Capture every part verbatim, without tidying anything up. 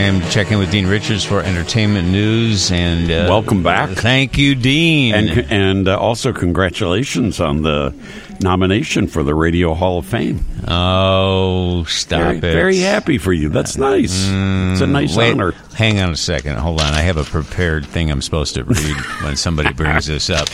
time to check in with Dean Richards for entertainment news. And uh, welcome back. Thank you, Dean. And, and uh, also congratulations on the nomination for the Radio Hall of Fame. Oh, stop very, it. Very happy for you. That's nice. Mm, it's a nice wait, honor. Hang on a second. Hold on. I have a prepared thing I'm supposed to read when somebody brings this up.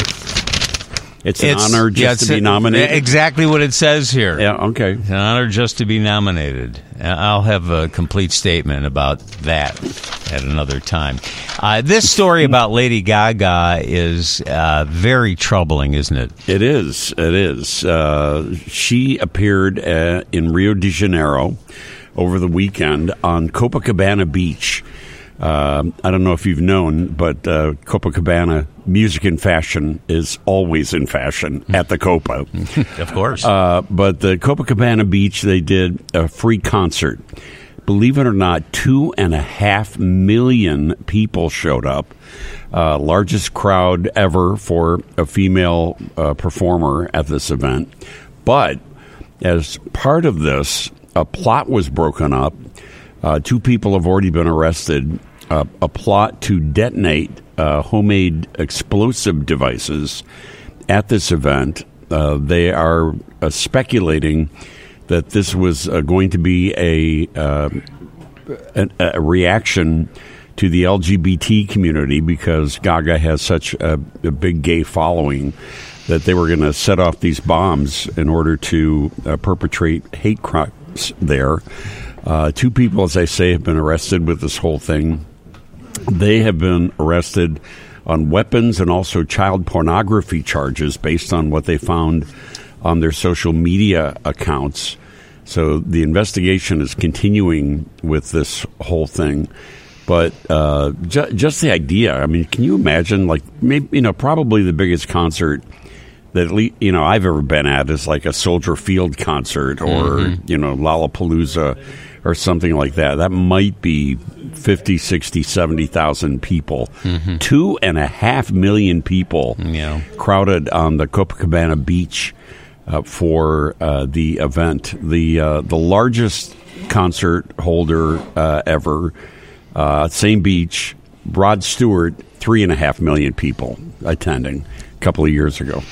It's an it's, honor just yeah, to be nominated? Exactly what it says here. Yeah, okay. It's an honor just to be nominated. I'll have a complete statement about that at another time. Uh, this story about Lady Gaga is uh, very troubling, isn't it? It is. It is. Uh, she appeared uh, in Rio de Janeiro over the weekend on Copacabana Beach. Uh, I don't know if you've known, but uh, Copacabana, music and fashion is always in fashion at the Copa. Of course. Uh, but the Copacabana Beach, they did a free concert. Believe it or not, two and a half million people showed up. Uh, largest crowd ever for a female uh, performer at this event. But as part of this, a plot was broken up. Uh, two people have already been arrested. Uh, a plot to detonate uh, homemade explosive devices at this event. Uh, they are uh, speculating that this was uh, going to be a, uh, a, a reaction to the L G B T community because Gaga has such a, a big gay following that they were going to set off these bombs in order to uh, perpetrate hate crimes there. Uh, two people, as I say, have been arrested with this whole thing. They have been arrested on weapons and also child pornography charges based on what they found on their social media accounts. So the investigation is continuing with this whole thing. But uh, ju- just the idea, I mean, can you imagine, like, maybe, you know, probably the biggest concert that, at least, you know, I've ever been at is like a Soldier Field concert or, mm-hmm. you know, Lollapalooza or something like that. That might be fifty, sixty, seventy thousand people. Mm-hmm. Two and a half million people yeah. crowded on the Copacabana Beach uh, for uh, the event. The uh, the largest concert holder uh, ever, uh, same beach, Rod Stewart, three and a half million people attending a couple of years ago.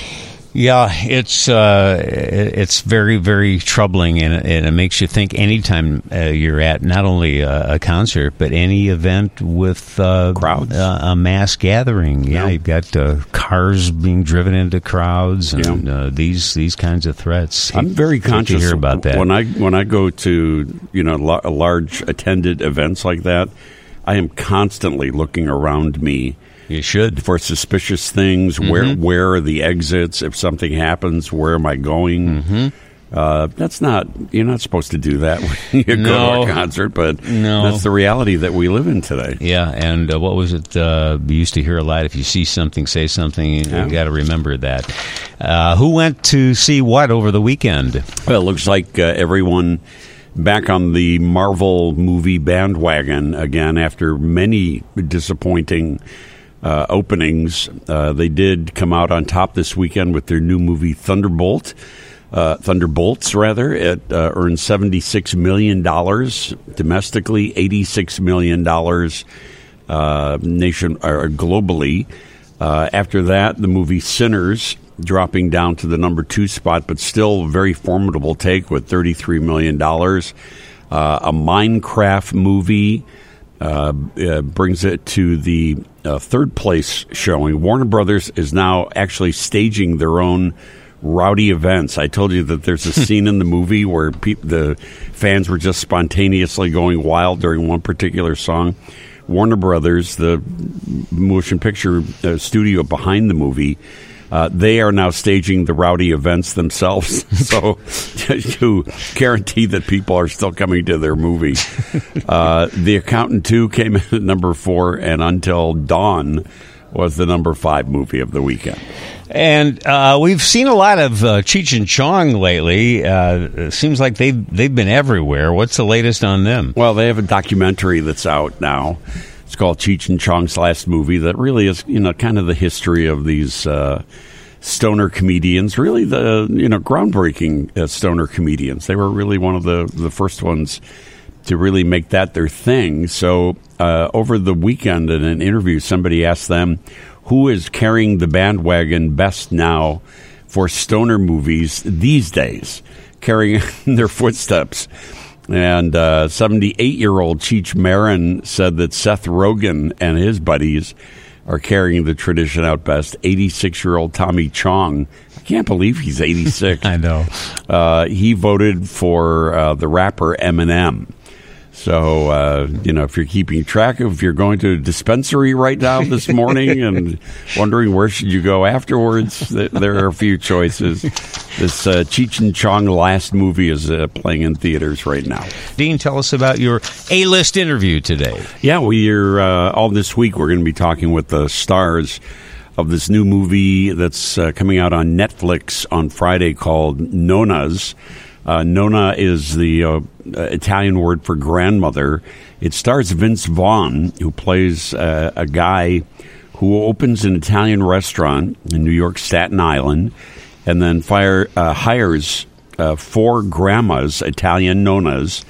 Yeah, it's uh, it's very, very troubling, and, and it makes you think anytime uh, you're at not only a, a concert, but any event with uh, crowds, uh, a mass gathering. Yeah, yeah. You've got uh, cars being driven into crowds, and yeah. uh, these these kinds of threats. I'm very conscious to hear about that. When I when I go to you know la- large attended events like that, I am constantly looking around me. You should. For suspicious things, mm-hmm. where where are the exits? If something happens, where am I going? Mm-hmm. Uh, that's not, you're not supposed to do that when you no. go to a concert, but no. that's the reality that we live in today. Yeah, and uh, what was it? Uh, we used to hear a lot, if you see something, say something. You yeah. got to remember that. Uh, who went to see what over the weekend? Well, it looks like uh, everyone back on the Marvel movie bandwagon again after many disappointing Uh, openings. Uh, they did come out on top this weekend with their new movie Thunderbolt. Uh, Thunderbolts, rather. It uh, earned seventy-six million dollars domestically, eighty-six million dollars uh, nation or globally. Uh, after that, the movie Sinners dropping down to the number two spot, but still very formidable take with thirty-three million dollars. Uh, a Minecraft movie Uh, uh, brings it to the uh, third place showing. Warner Brothers is now actually staging their own rowdy events. I told you that there's a scene in the movie where pe- the fans were just spontaneously going wild during one particular song. Warner Brothers, the motion picture uh, studio behind the movie, Uh, they are now staging the rowdy events themselves, so to guarantee that people are still coming to their movie. Uh, The Accountant two came in at number four, and Until Dawn was the number five movie of the weekend. And uh, we've seen a lot of uh, Cheech and Chong lately. Uh, it seems like they've, they've been everywhere. What's the latest on them? Well, they have a documentary that's out now. It's called Cheech and Chong's Last Movie. That really is, you know, kind of the history of these uh, stoner comedians. Really, the you know groundbreaking uh, stoner comedians. They were really one of the the first ones to really make that their thing. So uh, over the weekend in an interview, somebody asked them who is carrying the bandwagon best now for stoner movies these days, carrying in their footsteps. And uh, seventy-eight-year-old Cheech Marin said that Seth Rogen and his buddies are carrying the tradition out best. eighty-six-year-old Tommy Chong, I can't believe he's eighty-six. I know. Uh, he voted for uh, the rapper Eminem. So, uh, you know, if you're keeping track of, if you're going to a dispensary right now this morning and wondering where should you go afterwards, th- there are a few choices. This uh, Cheech and Chong Last movie is uh, playing in theaters right now. Dean, tell us about your A-list interview today. Yeah, we're uh, all this week we're going to be talking with the stars of this new movie that's uh, coming out on Netflix on Friday called Nonas. Uh, Nonna is the uh, Italian word for grandmother. It stars Vince Vaughn, who plays uh, a guy who opens an Italian restaurant in New York, Staten Island, and then fire, uh, hires uh, four grandmas, Italian nonnas,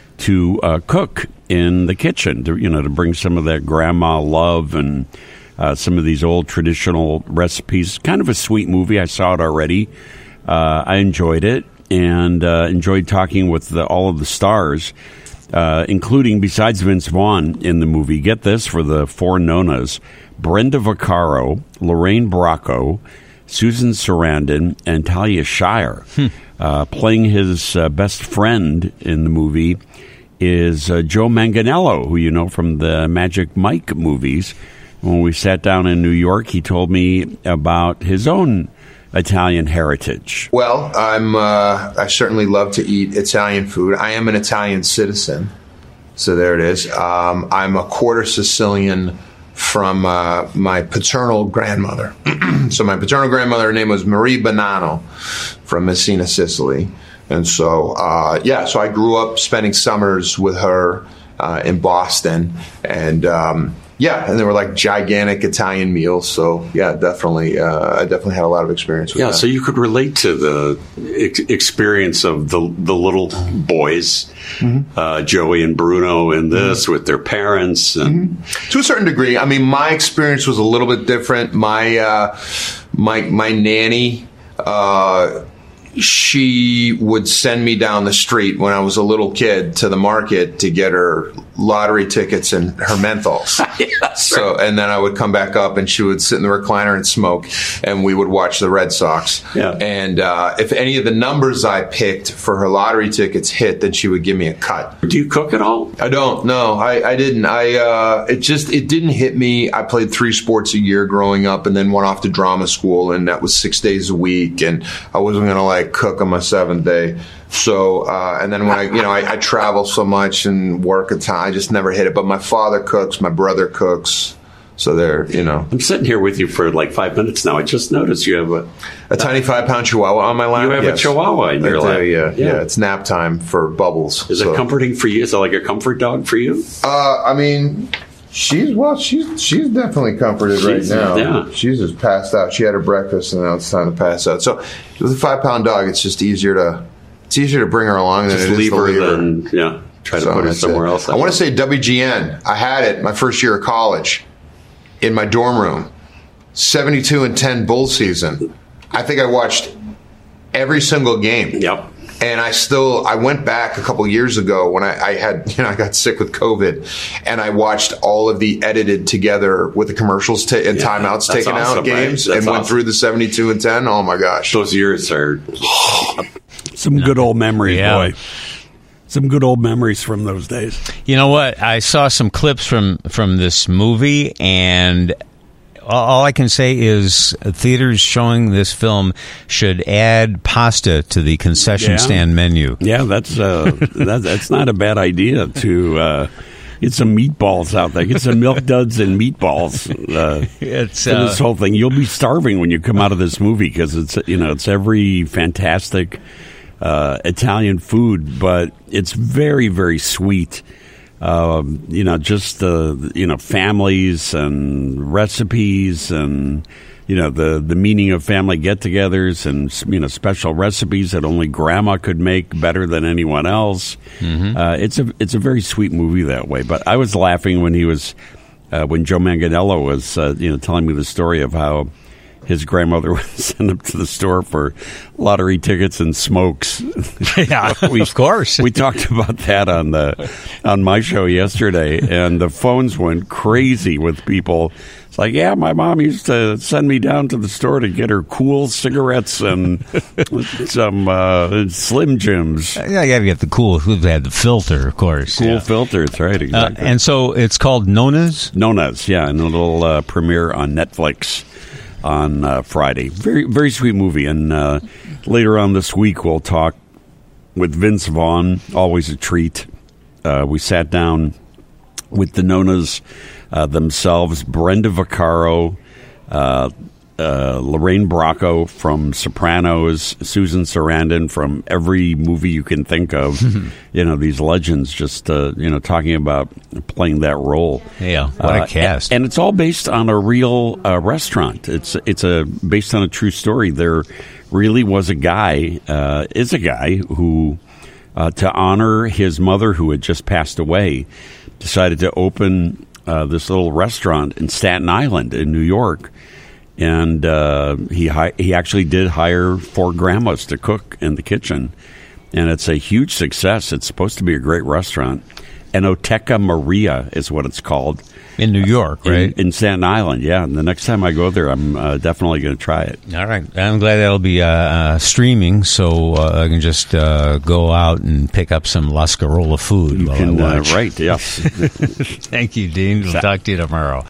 to uh, cook in the kitchen, to, you know, to bring some of that grandma love and uh, some of these old traditional recipes. Kind of a sweet movie. I saw it already. Uh, I enjoyed it. And uh, enjoyed talking with the, all of the stars, uh, including, besides Vince Vaughn in the movie, get this for the four nonnas, Brenda Vaccaro, Lorraine Bracco, Susan Sarandon, and Talia Shire. Hmm. Uh, playing his uh, best friend in the movie is uh, Joe Manganiello, who you know from the Magic Mike movies. When we sat down in New York, he told me about his own Italian heritage. Well, I'm. Uh, I certainly love to eat Italian food. I am an Italian citizen, so there it is. Um, I'm a quarter Sicilian from uh, my paternal grandmother. So my paternal grandmother, her name was Marie Bonanno from Messina, Sicily, and so uh, yeah. So I grew up spending summers with her uh, in Boston, and. Um, Yeah, and they were like gigantic Italian meals. So yeah, definitely, uh, I definitely had a lot of experience with yeah, that. Yeah, so you could relate to the ex- experience of the the little boys, mm-hmm. uh, Joey and Bruno, in this mm-hmm. with their parents, and mm-hmm. to a certain degree. I mean, my experience was a little bit different. My uh, my my nanny. Uh, she would send me down the street when I was a little kid to the market to get her lottery tickets and her menthols. Yeah, so, and then I would come back up and she would sit in the recliner and smoke, and we would watch the Red Sox. Yeah. And uh, if any of the numbers I picked for her lottery tickets hit, then she would give me a cut. Do you cook at all? I don't. No, I, I didn't. I uh, it just it didn't hit me. I played three sports a year growing up, and then went off to drama school, and that was six days a week, and I wasn't gonna like cook on my seventh day. So, uh, and then when I, you know, I, I travel so much and work a ton, I just never hit it. But my father cooks, my brother cooks. So they're, you know. I'm sitting here with you for like five minutes now. I just noticed you have a... A tiny five-pound chihuahua on my lap. You have yes. a chihuahua in your lap. Yeah, yeah, yeah. It's nap time for Bubbles. Is so. It comforting for you? Is it like a comfort dog for you? Uh, I mean... She's well. She's she's definitely comforted she's, right now. Yeah. She's just passed out. She had her breakfast, and now it's time to pass out. So with a five pound dog, it's just easier to it's easier to bring her along than just it is leave to her leave her. Than, yeah, try to so put her somewhere it. else. I want to say W G N. I had it my first year of college in my dorm room. seventy-two and ten Bull season. I think I watched every single game. Yep. And I still, I went back a couple years ago when I, I had, you know, I got sick with COVID, and I watched all of the edited together with the commercials ta- and yeah, timeouts taken awesome, out games, right? and went awesome. through the seventy-two and ten. Oh my gosh, those years are some good old memories, yeah. boy. Some good old memories from those days. You know what? I saw some clips from from this movie, and all I can say is theaters showing this film should add pasta to the concession yeah. stand menu. Yeah, that's uh, that, that's not a bad idea to uh, get some meatballs out there. Get some milk duds and meatballs. Uh, it's for uh, this whole thing. You'll be starving when you come out of this movie because it's you know it's every fantastic uh, Italian food, but it's very very sweet. Um, you know, just uh, you know, families and recipes and you know, the, the meaning of family get-togethers and, you know, special recipes that only grandma could make better than anyone else. Mm-hmm. Uh, it's a it's a very sweet movie that way. But I was laughing when he was uh, when Joe Manganiello was uh, you know telling me the story of how his grandmother would send him to the store for lottery tickets and smokes. Yeah, we, of course. We talked about that on the on my show yesterday, and the phones went crazy with people. It's like, yeah, my mom used to send me down to the store to get her cool cigarettes and some uh, Slim Jims. Yeah, I got to get the cool. They had the filter, of course. Cool yeah. filters, right? Exactly. Uh, and so it's called Nona's? Nona's, yeah, and a little uh, premiere on Netflix on uh, Friday. Very, very sweet movie. And uh, later on this week, we'll talk with Vince Vaughn. Always a treat. Uh, we sat down with the Nonas uh, themselves, Brenda Vaccaro, uh, uh, Lorraine Bracco from Sopranos, Susan Sarandon from every movie you can think of. You know, these legends just, uh, you know, talking about playing that role. Yeah, what a uh, cast. And, and it's all based on a real uh, restaurant. It's it's a based on a true story. There really was a guy, uh, is a guy who, uh, to honor his mother who had just passed away, decided to open uh, this little restaurant in Staten Island in New York. And uh, he hi- he actually did hire four grandmas to cook in the kitchen. And it's a huge success. It's supposed to be a great restaurant. Enoteca Maria is what it's called. In New York, right? In, in Staten Island, yeah. And the next time I go there, I'm uh, definitely going to try it. All right. I'm glad that'll be uh, uh, streaming, so uh, I can just uh, go out and pick up some La Scarola food You while can, I watch. Uh, right, yes. Thank you, Dean. We'll talk to you tomorrow.